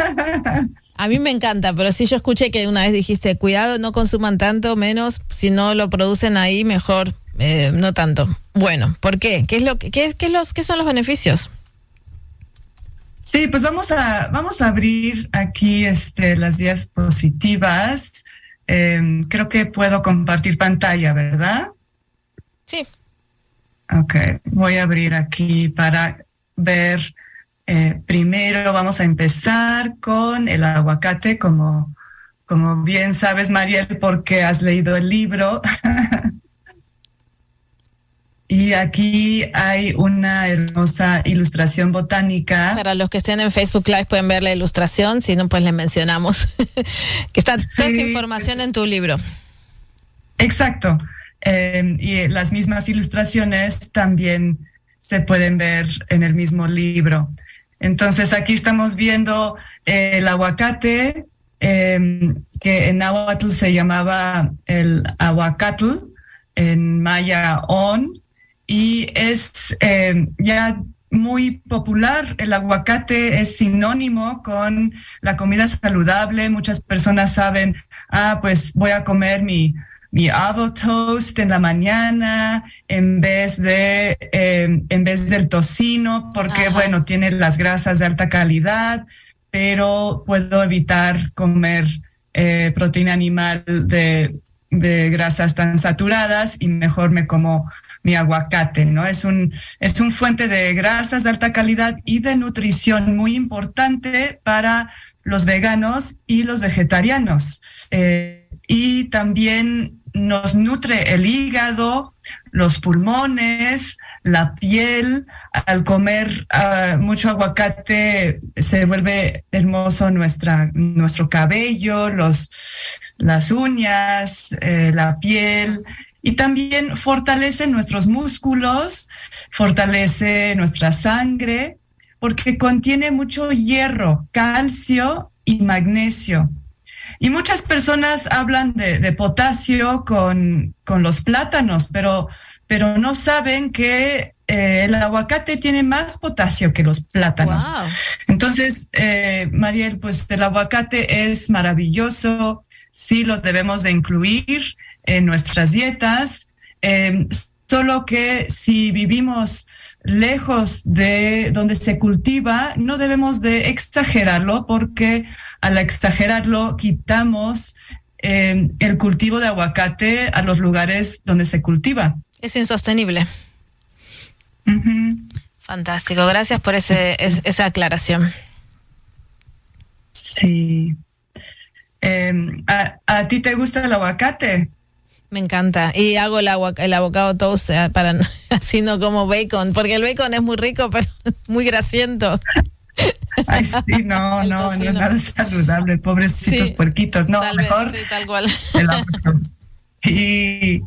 A mí me encanta, pero sí yo escuché que una vez dijiste, cuidado, no consuman tanto, menos, si no lo producen ahí, mejor, eh, no tanto. Bueno, ¿por qué? ¿Qué es lo que, qué es, qué es los, qué son los beneficios? Sí, pues vamos a, vamos a abrir aquí este, las diapositivas. Eh, creo que puedo compartir pantalla, ¿verdad? Sí. Ok, voy a abrir aquí para ver. Eh, primero vamos a empezar con el aguacate, como, como bien sabes, Mariel, porque has leído el libro. Y aquí hay una hermosa ilustración botánica. Para los que estén en Facebook Live pueden ver la ilustración, si no, pues le mencionamos que está toda sí, esta información en tu libro. Exacto. eh, y las mismas ilustraciones también se pueden ver en el mismo libro. Entonces aquí estamos viendo eh, el aguacate, eh, que en náhuatl se llamaba el aguacatl, en maya on, y es eh, ya muy popular. El aguacate es sinónimo con la comida saludable. Muchas personas saben, ah, pues voy a comer mi, mi avocado toast en la mañana en vez de eh, en vez del tocino, porque Ajá. bueno, tiene las grasas de alta calidad, pero puedo evitar comer eh, proteína animal de, de grasas tan saturadas y mejor me como mi aguacate, ¿no? Es un, es un fuente de grasas de alta calidad y de nutrición muy importante para los veganos y los vegetarianos. Eh, y también nos nutre el hígado, los pulmones, la piel. Al comer uh, mucho aguacate se vuelve hermoso nuestra, nuestro cabello, los, las uñas, eh, la piel. Y también fortalece nuestros músculos, fortalece nuestra sangre, porque contiene mucho hierro, calcio y magnesio. Y muchas personas hablan de, de potasio con, con los plátanos, pero, pero no saben que eh, el aguacate tiene más potasio que los plátanos. Wow. Entonces, eh, Mariel, pues el aguacate es maravilloso, sí lo debemos de incluir en nuestras dietas, eh, solo que si vivimos lejos de donde se cultiva, no debemos de exagerarlo, porque al exagerarlo quitamos eh, el cultivo de aguacate a los lugares donde se cultiva. Es insostenible. Uh-huh. Fantástico, gracias por ese, es, esa aclaración. Sí. Eh, ¿a, ¿A ti te gusta el aguacate? Me encanta. Y hago el, agua, el avocado toast para así no como bacon, porque el bacon es muy rico, pero muy grasiento. Ay, sí, no, no, no es nada saludable, pobrecitos sí, puerquitos. No, tal mejor. Vez, sí, tal cual. El avocado. Sí.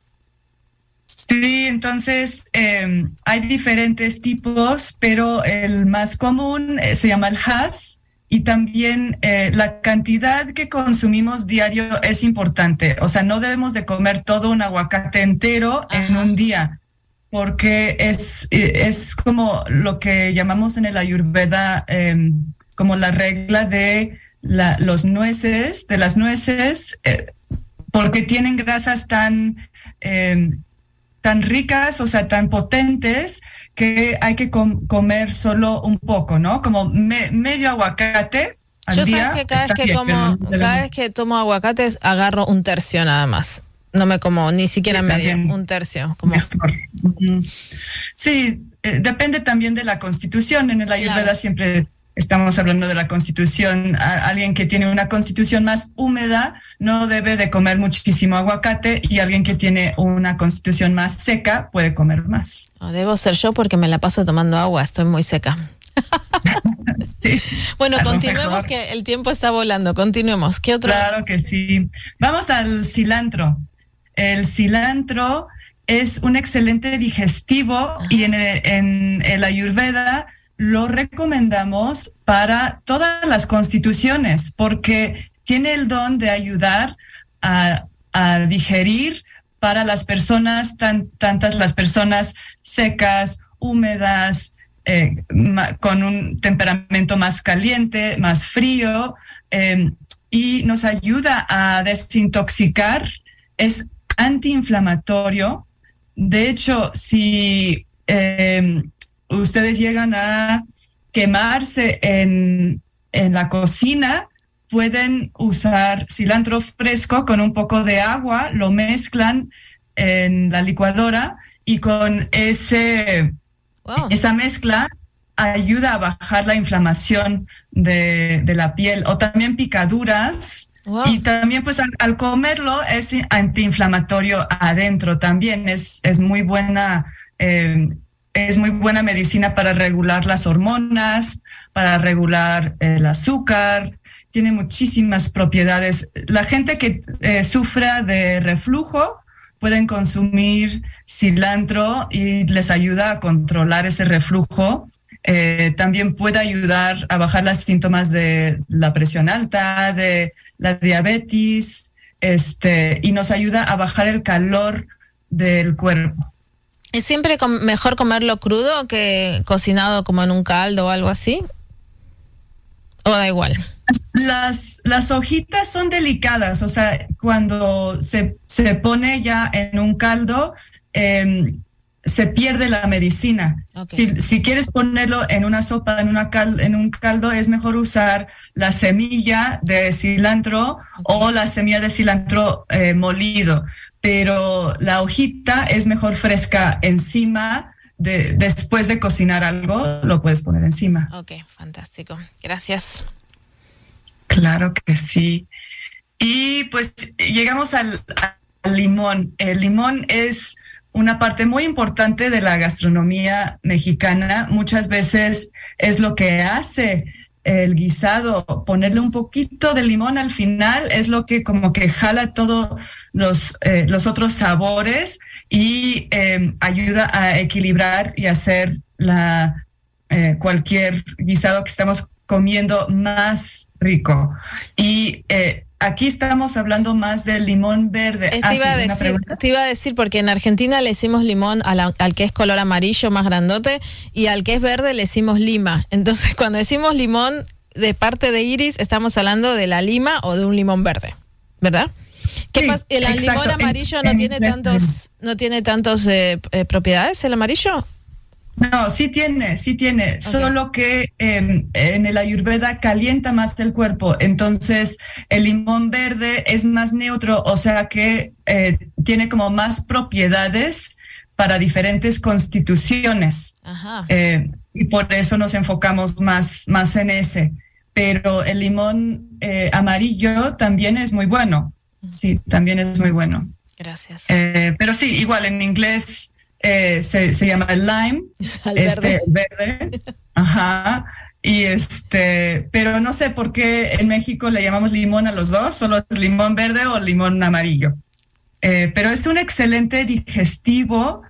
Sí, entonces eh, hay diferentes tipos, pero el más común eh, se llama el Hass. Y también eh, la cantidad que consumimos diario es importante. O sea, no debemos de comer todo un aguacate entero Ajá. en un día, porque es, es como lo que llamamos en el Ayurveda eh, como la regla de la, los nueces, de las nueces, eh, porque tienen grasas tan, eh, tan ricas, o sea, tan potentes, que hay que com- comer solo un poco, ¿no? Como me- medio aguacate al Yo día. Yo sé que cada vez que, bien, como, cada vez que tomo aguacates agarro un tercio nada más. No me como ni siquiera sí, medio, también. un tercio. Como... Mejor. Uh-huh. Sí, eh, depende también de la constitución. En el Ayurveda claro. siempre estamos hablando de la constitución. A, alguien que tiene una constitución más húmeda no debe de comer muchísimo aguacate, y alguien que tiene una constitución más seca puede comer más. No, debo ser yo porque me la paso tomando agua, estoy muy seca. Sí, bueno, continuemos mejor. Que el tiempo está volando, continuemos. ¿Qué otro? Claro que sí. Vamos al cilantro. El cilantro es un excelente digestivo. Ajá. Y en el, en el Ayurveda lo recomendamos para todas las constituciones, porque tiene el don de ayudar a, a digerir para las personas, tan, tantas las personas secas, húmedas, eh, ma, con un temperamento más caliente, más frío, eh, y nos ayuda a desintoxicar, es antiinflamatorio. De hecho, si eh, ustedes llegan a quemarse en, en la cocina, pueden usar cilantro fresco con un poco de agua, lo mezclan en la licuadora y con ese, wow. esa mezcla ayuda a bajar la inflamación de, de la piel, o también picaduras. Wow. Y también pues al, al comerlo es antiinflamatorio adentro también, es, es muy buena, eh, es muy buena medicina para regular las hormonas, para regular el azúcar. Tiene muchísimas propiedades. La gente que eh, sufra de reflujo pueden consumir cilantro y les ayuda a controlar ese reflujo. Eh, también puede ayudar a bajar los síntomas de la presión alta, de la diabetes, este, y nos ayuda a bajar el calor del cuerpo. ¿Es siempre com- mejor comerlo crudo que cocinado como en un caldo o algo así? ¿O da igual? Las, las hojitas son delicadas, o sea, cuando se, se pone ya en un caldo, eh, se pierde la medicina. Okay. Si, si quieres ponerlo en una sopa, en, una cal, en un caldo, es mejor usar la semilla de cilantro, okay, o la semilla de cilantro eh, molido, pero la hojita es mejor fresca encima. De, después de cocinar algo, lo puedes poner encima. Ok, fantástico. Gracias. Claro que sí. Y pues llegamos al, al limón. El limón es una parte muy importante de la gastronomía mexicana. Muchas veces es lo que hace el guisado. Ponerle un poquito de limón al final es lo que como que jala todos los, eh, los otros sabores y eh, ayuda a equilibrar y hacer la, eh, cualquier guisado que estamos comiendo más rico. Y eh, aquí estamos hablando más del limón verde. Te, ah, iba sí, a decir, te iba a decir, porque en Argentina le decimos limón a la, al que es color amarillo más grandote, y al que es verde le decimos lima. Entonces, cuando decimos limón de parte de Iris, estamos hablando de la lima o de un limón verde, ¿verdad? ¿Qué sí, pasa? ¿El exacto. limón amarillo en, no, en tiene tantos, no tiene tantos eh, eh, propiedades, el amarillo? No, sí tiene, sí tiene, okay, solo que eh, en el Ayurveda calienta más el cuerpo, entonces el limón verde es más neutro, o sea que eh, tiene como más propiedades para diferentes constituciones. Ajá. Eh, y por eso nos enfocamos más, más en ese, pero el limón eh, amarillo también es muy bueno. Sí, también es muy bueno. Gracias. Eh, pero sí, igual en inglés eh, se, se llama el lime, el este, verde. verde. Ajá. Y este, pero no sé por qué en México le llamamos limón a los dos, solo es limón verde o limón amarillo. Eh, pero es un excelente digestivo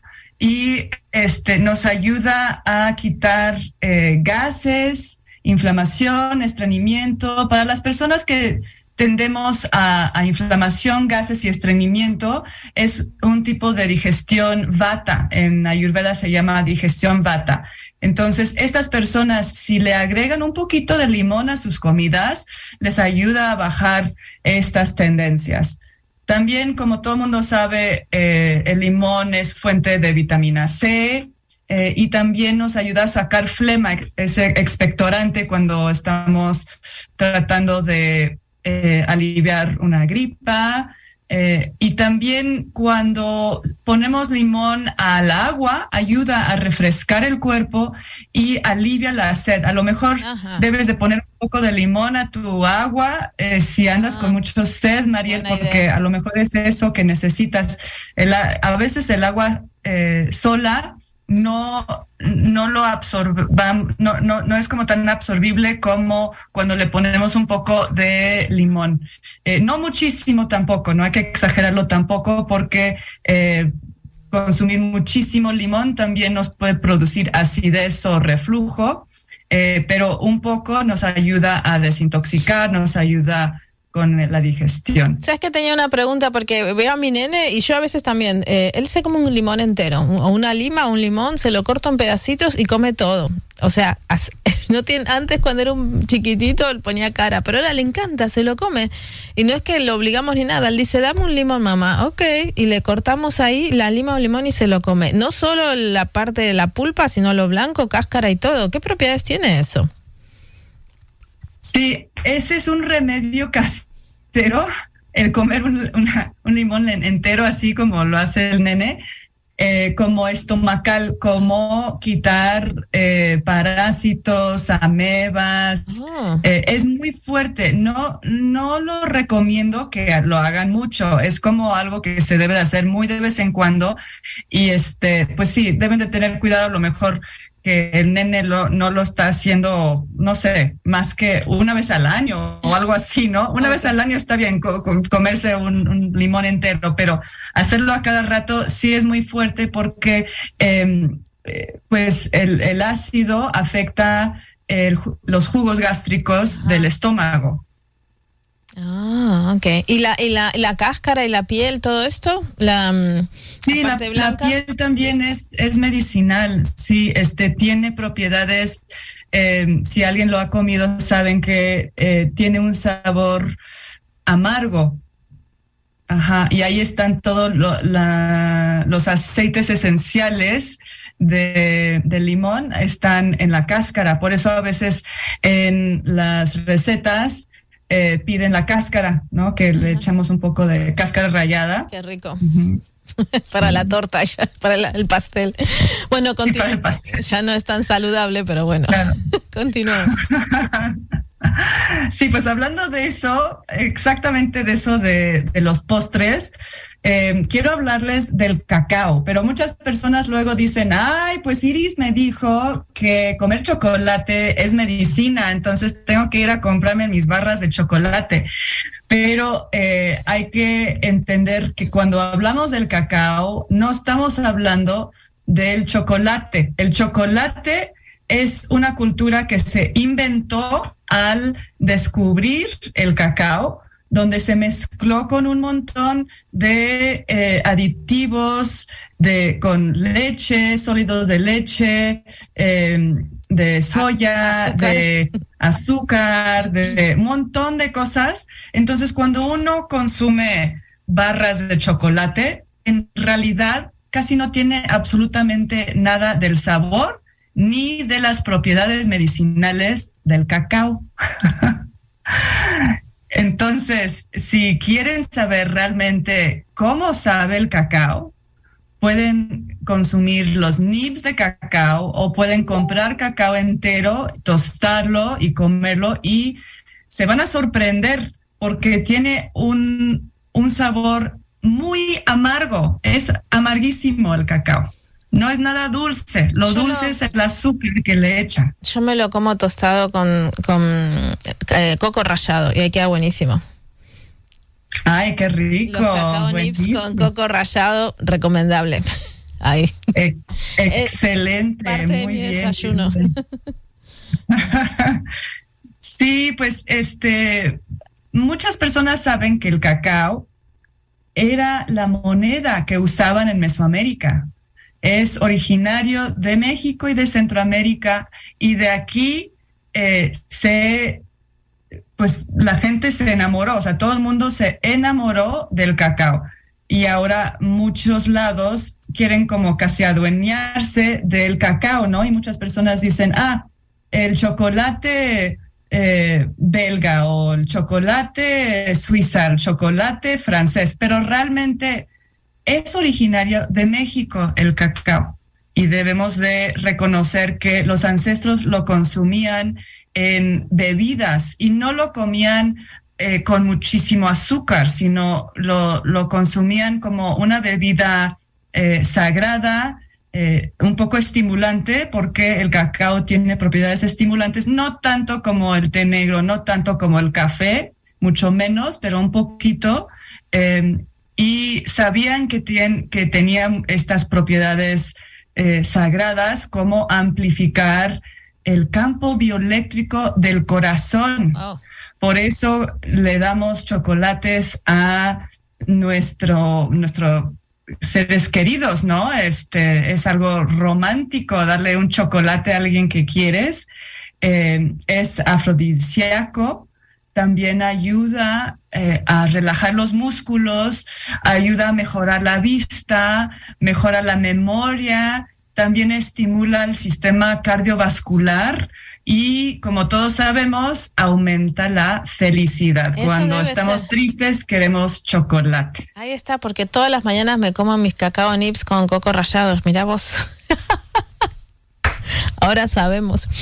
y este nos ayuda a quitar eh, gases, inflamación, estreñimiento. Para las personas que tendemos a, a inflamación, gases y estreñimiento, es un tipo de digestión vata. En Ayurveda se llama digestión vata. Entonces, estas personas, si le agregan un poquito de limón a sus comidas, les ayuda a bajar estas tendencias. También, como todo el mundo sabe, eh, el limón es fuente de vitamina C, eh, y también nos ayuda a sacar flema, ese expectorante cuando estamos tratando de Eh, aliviar una gripa, eh, y también cuando ponemos limón al agua ayuda a refrescar el cuerpo y alivia la sed. A lo mejor Ajá. debes de poner un poco de limón a tu agua eh, si andas Ajá. con mucho sed, Mariel, Buena porque idea. A lo mejor es eso que necesitas. El, a veces el agua eh, sola no, no lo absorba, no, no, no es como tan absorbible como cuando le ponemos un poco de limón. Eh, no muchísimo tampoco, no hay que exagerarlo tampoco, porque eh, consumir muchísimo limón también nos puede producir acidez o reflujo, eh, pero un poco nos ayuda a desintoxicar, nos ayuda con la digestión. ¿Sabes que tenía una pregunta? Porque veo a mi nene y yo a veces también, eh, él se come un limón entero, o una lima, un limón, se lo corta en pedacitos y come todo. O sea, no tiene, antes cuando era un chiquitito él ponía cara, pero ahora le encanta, se lo come. Y no es que lo obligamos ni nada, él dice, dame un limón, mamá, ok, y le cortamos ahí la lima o limón y se lo come. No solo la parte de la pulpa, sino lo blanco, cáscara y todo. ¿Qué propiedades tiene eso? Sí, ese es un remedio casero, el comer un, una, un limón entero así como lo hace el nene, eh, como estomacal, como quitar eh, parásitos, amebas. Oh. Eh, es muy fuerte. No, no lo recomiendo que lo hagan mucho. Es como algo que se debe de hacer muy de vez en cuando. Y este, pues sí, deben de tener cuidado a lo mejor que el nene lo, no lo está haciendo, no sé, más que una vez al año o algo así, ¿no? Una vez al año está bien co- co- comerse un, un limón entero, pero hacerlo a cada rato sí es muy fuerte porque eh, eh, pues el, el ácido afecta el, los jugos gástricos Ajá. del estómago. Ah, ok. ¿Y la, y la, la cáscara y la piel, todo esto? La... Sí, la, la piel también es, es medicinal, sí, este, tiene propiedades, eh, si alguien lo ha comido saben que eh, tiene un sabor amargo, ajá, y ahí están todos lo, la, los aceites esenciales de, de limón, están en la cáscara, por eso a veces en las recetas eh, piden la cáscara, ¿no? Que ajá. le echamos un poco de cáscara rallada. Qué rico. Uh-huh. Para sí. la torta, ya, para la, el pastel. Bueno, continúa. Sí, pastel. Ya no es tan saludable, pero bueno, claro. Continúa. Sí, pues hablando de eso, exactamente de eso de, de los postres, eh, quiero hablarles del cacao, pero muchas personas luego dicen, ay, pues Iris me dijo que comer chocolate es medicina, entonces tengo que ir a comprarme mis barras de chocolate. Pero eh, hay que entender que cuando hablamos del cacao, no estamos hablando del chocolate. El chocolate es una cultura que se inventó al descubrir el cacao, donde se mezcló con un montón de eh, aditivos, de, con leche, sólidos de leche, eh, de soya, azúcar. de azúcar, de, de un montón de cosas. Entonces, cuando uno consume barras de chocolate, en realidad casi no tiene absolutamente nada del sabor ni de las propiedades medicinales del cacao. Entonces, si quieren saber realmente cómo sabe el cacao, pueden consumir los nibs de cacao o pueden comprar cacao entero, tostarlo y comerlo y se van a sorprender porque tiene un, un sabor muy amargo. Es amarguísimo el cacao. No es nada dulce. Lo yo dulce lo, es el azúcar que le echan. Yo me lo como tostado con, con eh, coco rallado y ahí queda buenísimo. Ay, qué rico. Los cacao nips con coco rallado, recomendable. Ahí. Eh, excelente. Parte de muy mi bien. desayuno. Sí, pues este, muchas personas saben que el cacao era la moneda que usaban en Mesoamérica. Es originario de México y de Centroamérica y de aquí eh, se... pues la gente se enamoró, o sea, todo el mundo se enamoró del cacao y ahora muchos lados quieren como casi adueñarse del cacao, ¿no? Y muchas personas dicen, ah, el chocolate eh, belga o el chocolate suiza, el chocolate francés, pero realmente es originario de México el cacao y debemos de reconocer que los ancestros lo consumían en bebidas y no lo comían eh, con muchísimo azúcar, sino lo, lo consumían como una bebida eh, sagrada, eh, un poco estimulante, porque el cacao tiene propiedades estimulantes, no tanto como el té negro, no tanto como el café, mucho menos, pero un poquito, eh, y sabían que, tien, que tenían estas propiedades eh, sagradas como amplificar el campo bioeléctrico del corazón. Oh. Por eso le damos chocolates a nuestro, nuestro seres queridos, ¿no? Este, es algo romántico darle un chocolate a alguien que quieres. Eh, es afrodisíaco. También ayuda eh, a relajar los músculos, ayuda a mejorar la vista, mejora la memoria, también estimula el sistema cardiovascular y, como todos sabemos, aumenta la felicidad. Eso Cuando estamos ser. tristes, queremos chocolate. Ahí está, porque todas las mañanas me como mis cacao nips con coco rallados. Mirá vos. Ahora sabemos.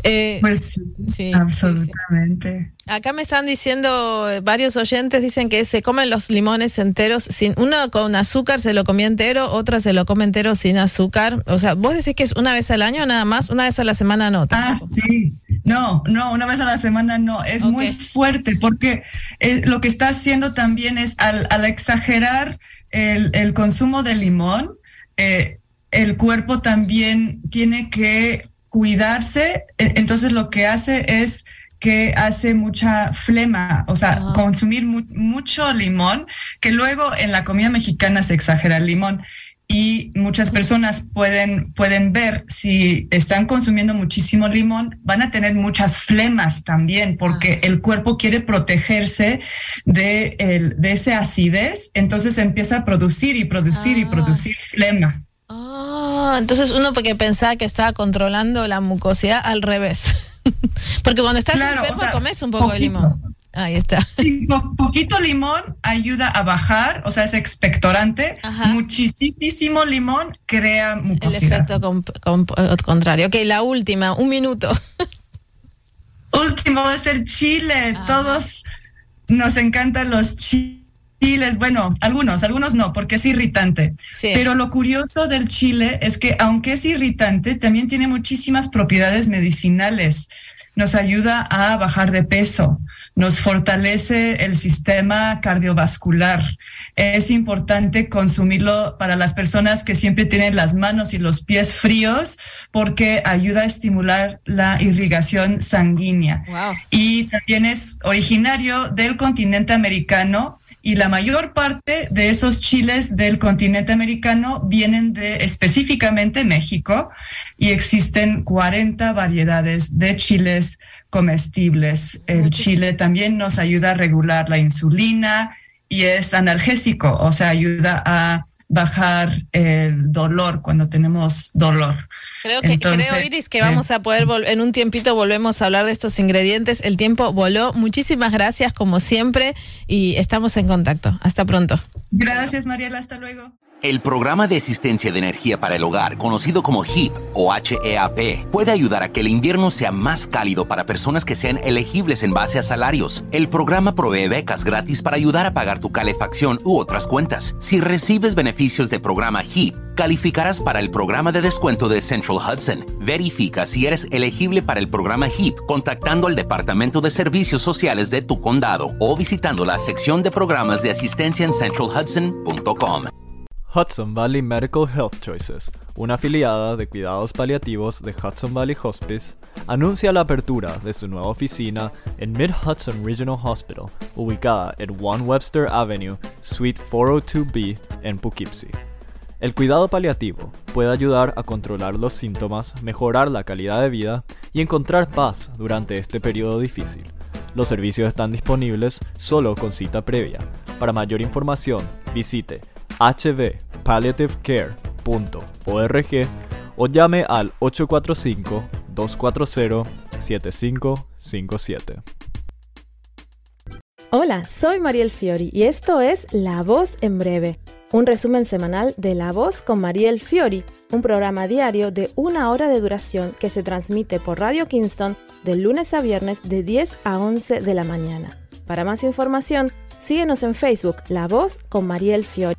Eh, pues sí, absolutamente. Sí, sí. Acá me están diciendo varios oyentes, dicen que se comen los limones enteros, sin uno con azúcar se lo comía entero, otra se lo come entero sin azúcar. O sea, vos decís que es una vez al año nada más, una vez a la semana no. Tampoco. Ah, sí. No, no, una vez a la semana no. Es okay. Muy fuerte porque eh, lo que está haciendo también es al, al exagerar el, el consumo de limón, eh, el cuerpo también tiene que cuidarse, entonces lo que hace es que hace mucha flema, o sea, uh-huh. consumir mu- mucho limón, que luego en la comida mexicana se exagera el limón y muchas personas pueden, pueden ver si están consumiendo muchísimo limón, van a tener muchas flemas también, porque uh-huh. el cuerpo quiere protegerse de, el, de esa acidez, entonces empieza a producir y producir uh-huh. y producir flema. Ah, entonces uno porque pensaba que estaba controlando la mucosidad al revés. Porque cuando estás claro, enfermo, o sea, comes un poco poquito. de limón. Ahí está. Sí, po- poquito limón ayuda a bajar, o sea, es expectorante. Ajá. Muchísimo limón crea mucosidad. El efecto comp- comp- contrario. Ok, la última, un minuto. Último va a ser chile. Ajá. Todos nos encantan los chiles. Chiles, bueno, algunos, algunos no, porque es irritante. Sí. Pero lo curioso del chile es que aunque es irritante, también tiene muchísimas propiedades medicinales. Nos ayuda a bajar de peso, nos fortalece el sistema cardiovascular. Es importante consumirlo para las personas que siempre tienen las manos y los pies fríos porque ayuda a estimular la irrigación sanguínea. Wow. Y también es originario del continente americano. Y la mayor parte de esos chiles del continente americano vienen de específicamente México y existen cuarenta variedades de chiles comestibles. El chile también nos ayuda a regular la insulina y es analgésico, o sea, ayuda a bajar el dolor cuando tenemos dolor. Creo que Entonces, creo, Iris, que vamos a poder vol- en un tiempito volvemos a hablar de estos ingredientes. El tiempo voló. Muchísimas gracias como siempre y estamos en contacto. Hasta pronto. Gracias, Mariela. Hasta luego. El programa de asistencia de energía para el hogar, conocido como H E A P o H E A P, puede ayudar a que el invierno sea más cálido para personas que sean elegibles en base a salarios. El programa provee becas gratis para ayudar a pagar tu calefacción u otras cuentas. Si recibes beneficios del programa H E A P, calificarás para el programa de descuento de Central Hudson. Verifica si eres elegible para el programa H E A P contactando al Departamento de Servicios Sociales de tu condado o visitando la sección de programas de asistencia en central hudson punto com. Hudson Valley Medical Health Choices, una afiliada de cuidados paliativos de Hudson Valley Hospice, anuncia la apertura de su nueva oficina en Mid-Hudson Regional Hospital, ubicada en One Webster Avenue, Suite cuatrocientos dos B en Poughkeepsie. El cuidado paliativo puede ayudar a controlar los síntomas, mejorar la calidad de vida y encontrar paz durante este periodo difícil. Los servicios están disponibles solo con cita previa. Para mayor información, visite h v palliative care punto org o llame al ocho cuatro cinco, dos cuatro cero, siete cinco cinco siete. Hola, soy Mariel Fiori y esto es La Voz en Breve, un resumen semanal de La Voz con Mariel Fiori, un programa diario de una hora de duración que se transmite por Radio Kingston de lunes a viernes de diez a once de la mañana. Para más información, síguenos en Facebook La Voz con Mariel Fiori.